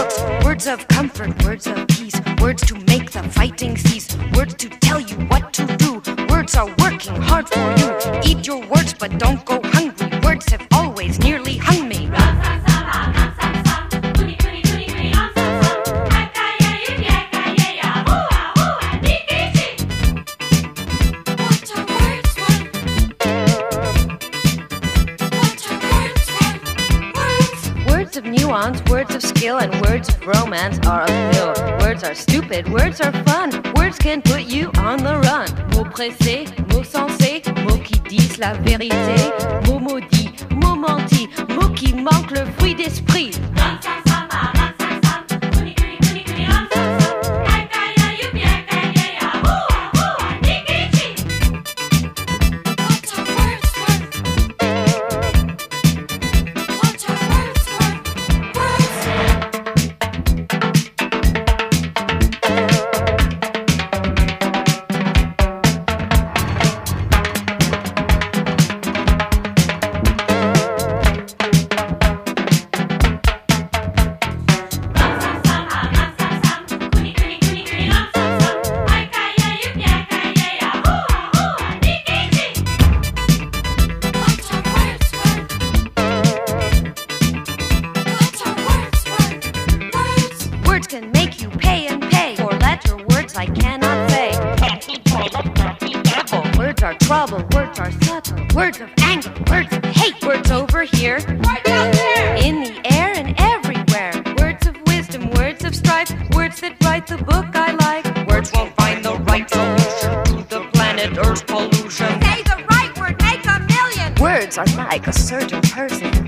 Words of comfort, words of peace, words to make the fighting cease, words to tell you what to do. Words are working hard for you. Eat your words, but don't go hungry. Words have always nearly hung me. Words of nuance, words of skill, and words of romance are a pill. Words are stupid, words are fun. Words can put you on the run. Mots pressés, mots sensés, mots qui disent la vérité. Mots maudits, mots mentis, mots qui manquent le fruit d'esprit. Words can make you pay and pay for letter words I cannot say. Words are trouble, words are subtle, words of anger, words of hate, words over here, words out there, in the air and everywhere. Words of wisdom, words of strife, words that write the book I like. Words won't find the right solution to the planet Earth's pollution. Say the right word, make a million. Words are like a certain person.